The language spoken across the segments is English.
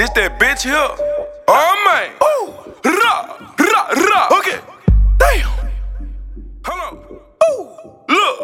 This that bitch here. Oh man. Ooh. Rah, rah, rah. Okay. Damn. Hold on. Ooh. Look.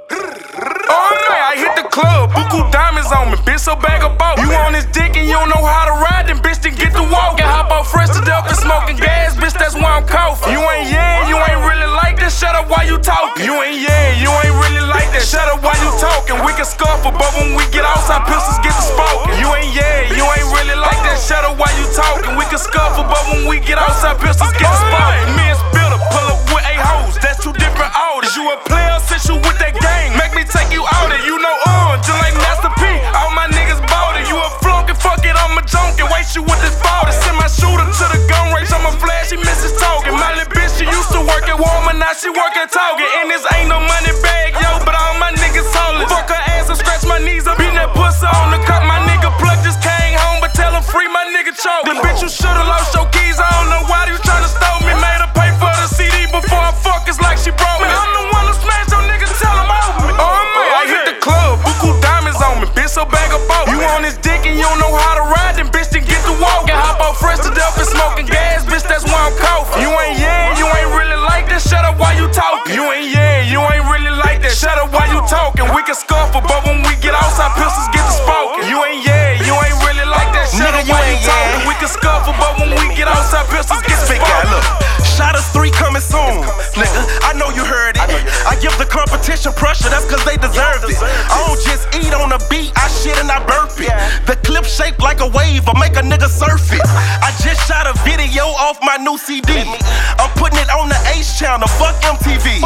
Oh man, I hit the club. Buku diamonds on me. Bitch, so bag of boat. You on this dick and you don't know how to ride, then bitch, then get to walk. And hop off fresh to death and smoking gas. Bitch, that's why I'm coughing. You ain't you ain't really like that. Shut up while you talking. You ain't you ain't really like that. Shut up while you talking. We can scuffle, but when we get outside, pistols get to spoken. You ain't you ain't really like that. Shut up while you talking. We can scuffle, but when we get outside, pistols get to spoken. Me and Spitter pull up with 8 hoes. That's 2 different orders. You a player since you with that gang. Make me take you out and you know just like Master P. All my niggas bought it. You a flunk and fuck it, I'm a junkie. Waste you with this ball. Send my shooter to the gun range. I'm a flash, she misses talking. My little bitch, she used to work at Walmart, now she work at Target. And this ain't no money bag, yo, but all my niggas holdin'. Fuck her ass and scratch my knees up. Beat that pussy on the cup. My nigga plug just came home, but tell him free my nigga choke. The bitch, you should've lost your keys. I don't know why you tryna stole me. Made her pay for the CD before I fuck, it's like she broke me. I'm the one who smashed your nigga, tell him over me. Oh man, I hit the club, Buku diamonds on me. Bitch, so bag of boat. You on this dick and you don't know how to ride, then bitch, then get to walk. And hop off fresh to death and smoking gas. Bitch, that's why I'm coughing. You ain't you ain't really like that. Shut up while you talking. You ain't you ain't really like that. Shut up while you talking. We can scuffle, but when we get outside, pistols get to spoken. You ain't you ain't really like that. Shut up while you talking. We can scuffle, but when we get outside, pistols get to spoken. Look, Shotters 3 coming soon, nigga. I know you heard it. I give the competition pressure, that's cause they deserve it. I don't just eat on the beat, I shit and I burp it. The clip shaped like a wave, I make a nigga surf it. I just shot a video off my new CD. I'm putting it on the H channel, fuck MTV.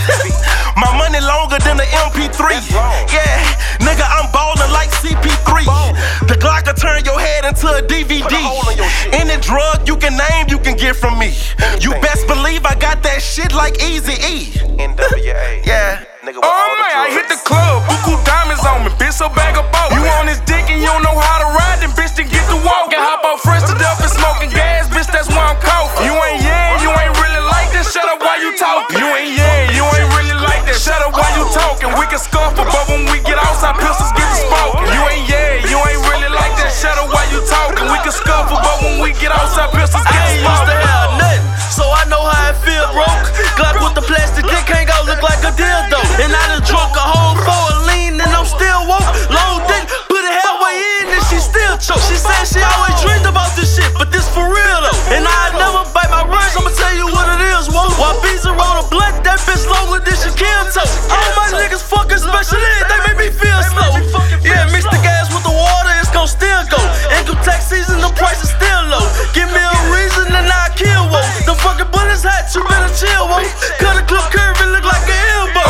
My money longer than the MP3. Yeah, nigga, I'm ballin' like CP3. The Glock will turn your head into a DVD. Any drug you can name, you can get from me. You best believe I got that shit like Eazy-E. NWA. Yeah. Oh man, I hit the club, Buku diamonds on me. Bitch, so bag of boat. You on this dick and you don't know how to ride, then bitch, then get to walk. And hop off fresh to death and smoking gas. Bitch, that's why I'm coughing. You ain't you ain't really like that. Shut up while you talking. You ain't you ain't really like that. Shut up while you talking. We can scuffle, but when we get outside, pistols get to spoken. You ain't you ain't really like that. Shut up while you talking. We can scuffle, but when we get outside, pistols get to spoken. I ain't used to have nothing, so I know how it feel, broke. Glock with the plastic dick hang out, look like a dildo. And I done drunk a whole 4 lean and I'm still woke. Long dick, put it halfway in and she still choke. She said she always dreamed about this shit, but this for real though. And I never bite my words, I'ma tell you what it is, whoa. While bees are on a blunt, that bitch longer than she can toe. All my niggas fucking special ed, they make me feel slow. Yeah, mix the gas with the water, it's gon' still go. Income tax season, the price is still low. Give me a reason and I kill, whoa. The fucking bullets hot, you better chill, whoa. Cut a clip curve, it look like an elbow.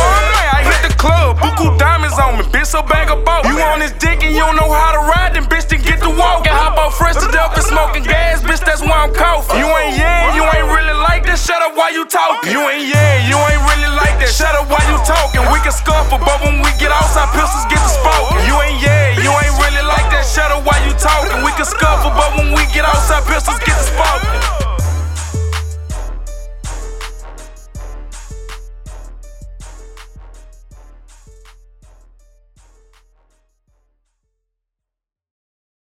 Club, Buku diamonds on me, bitch, so bag of boat. You on this dick and you don't know how to ride, then bitch, then get to walk. And hop off fresh to death and smoking gas, bitch, that's why I'm coughing. You ain't you ain't really like that. Shut up while you talking. You ain't you ain't really like that. Shut up while you talking. We can scuffle, but when we get outside, pistols get to spoken. You ain't you ain't really like that. Shut up while you talking. We can scuffle, but when we get outside, pistols get to spoken.